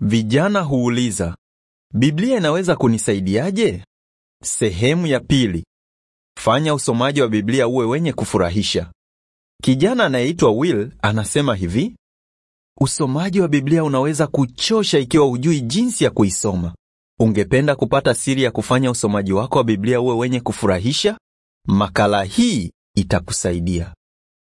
Vijana huuliza, Biblia inaweza kunisaidiaje? Sehemu ya pili. Fanya usomaji wa Biblia uwe wenye kufurahisha. Kijana anayeitwa Will anasema hivi: usomaji wa Biblia unaweza kuchosha ikiwa hujui jinsi ya kuisoma. Ungependa kupata siri ya kufanya usomaji wako wa Biblia uwe wenye kufurahisha? Makala hii itakusaidia.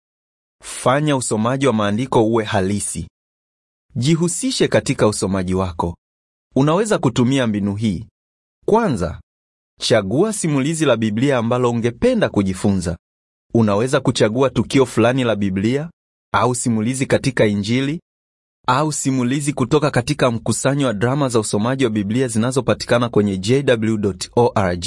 Fanya usomaji wa maandiko uwe halisi. Jihusishe katika usomaji wako. Unaweza kutumia mbinu hii. Kwanza, chagua simulizi la Biblia ambalo ungependa kujifunza. Unaweza kuchagua tukio fulani la Biblia, au simulizi katika Injili, au simulizi kutoka katika mkusanyo wa drama za usomaji wa Biblia zinazopatikana kwenye jw.org.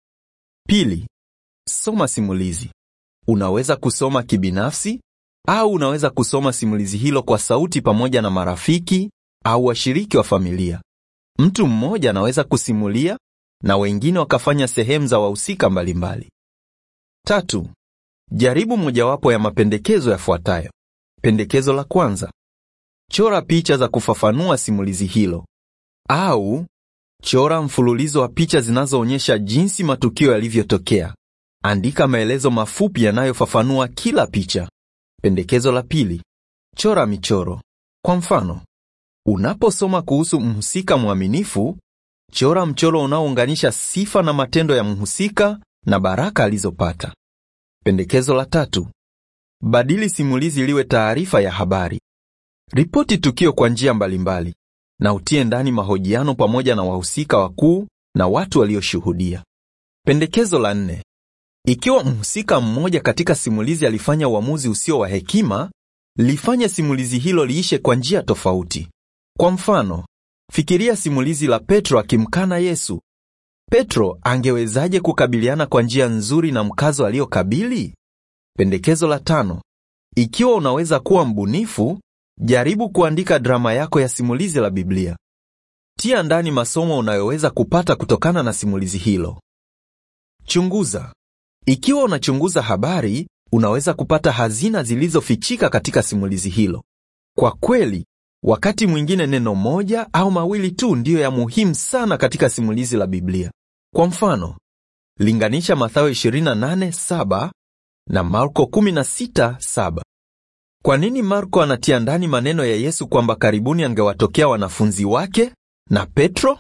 Pili, soma simulizi. Unaweza kusoma kibinafsi, au unaweza kusoma simulizi hilo kwa sauti pamoja na marafiki au washiriki wa familia. Mtu mmoja anaweza kusimulia na wengine wakafanya sehemu za wahusika mbalimbali. Tatu, jaribu mojawapo ya mapendekezo yafuatayo. Pendekezo la kwanza: chora picha za kufafanua simulizi hilo, au chora mfululizo wa picha zinazoonyesha jinsi matukio yalivyotokea. Andika maelezo mafupi yanayofafanua kila picha. Pendekezo la pili: chora michoro. Kwa mfano, unaposoma kuhusu mhusika mwaminifu, chora mchoro unaounganisha sifa na matendo ya mhusika na baraka alizopata. Pendekezo la tatu: badili simulizi liwe taarifa ya habari. Ripoti tukio kwa njia mbalimbali na utie ndani mahojiano pamoja na wahusika wakuu na watu walioshuhudia. Pendekezo la nne: ikiwa mhusika mmoja katika simulizi alifanya uamuzi usio wa hekima, lifanye simulizi hilo liishe kwa njia tofauti. Kwa mfano, fikiria simulizi la Petro akimkana Yesu. Petro angewezaje kukabiliana kwa njia nzuri na mkazo aliokabili? Pendekezo la tano: ikiwa unaweza kuwa mbunifu, jaribu kuandika drama yako ya simulizi la Biblia. Tia ndani masomo unayoweza kupata kutokana na simulizi hilo. Chunguza. Ikiwa unachunguza habari, unaweza kupata hazina zilizofichika katika simulizi hilo. Kwa kweli, wakati mwingine neno moja au mawili tu ndiyo ya muhimu sana katika simulizi la Biblia. Kwa mfano, linganisha Mathayo 28:7 na Marko 16:7. Kwa nini Marko anatia ndani maneno ya Yesu kwamba karibuni angewatokea wanafunzi wake na Petro?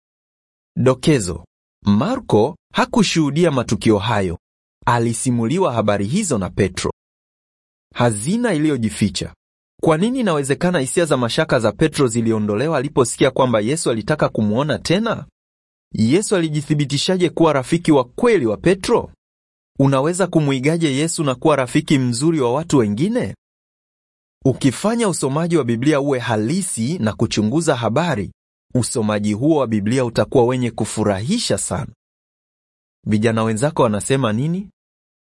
Dokezo: Marko hakushuhudia matukio hayo. Alisimuliwa habari hizo na Petro. Hazina iliyojificha. Kwa nini inawezekana hisia za mashaka za Petro ziliondolewa aliposikia kwamba Yesu alitaka kumuona tena? Yesu alijithibitishaje kuwa rafiki wa kweli wa Petro? Unaweza kumuigaje Yesu na kuwa rafiki mzuri wa watu wengine? Ukifanya usomaji wa Biblia uwe halisi na kuchunguza habari, usomaji huo wa Biblia utakuwa wenye kufurahisha sana. Vijana wenzako wanasema nini?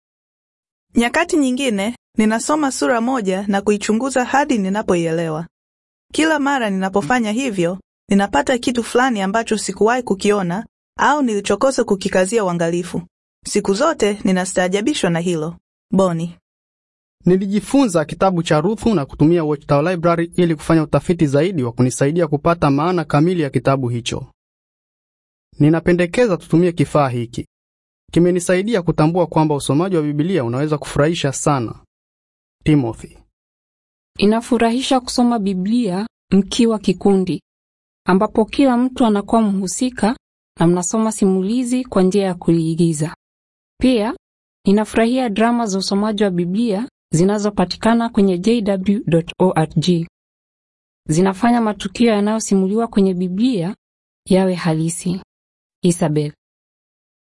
Nyakati nyingine, ninasoma sura moja na kuichunguza hadi ninapoielewa. Kila mara ninapofanya hivyo, ninapata kitu fulani ambacho sikuwahi kukiona au nilichokosa kukikazia uangalifu. Siku zote ninastaajabishwa na hilo. Boni. Nilijifunza kitabu cha Ruthu na kutumia Watchtower Library ili kufanya utafiti zaidi wa kunisaidia kupata maana kamili ya kitabu hicho. Ninapendekeza tutumie kifaa hiki. Kimenisaidia kutambua kwamba usomaji wa Biblia unaweza kufurahisha sana. Timothy. Inafurahisha kusoma Biblia mkiwa kikundi, ambapo kila mtu anakuwa mhusika na mnasoma simulizi kwa njia ya kuigiza. Pia, ninafurahia drama za usomaji wa Biblia zinazopatikana kwenye jw.org. Zinafanya matukio yanayosimuliwa kwenye Biblia yawe halisi. Isabel.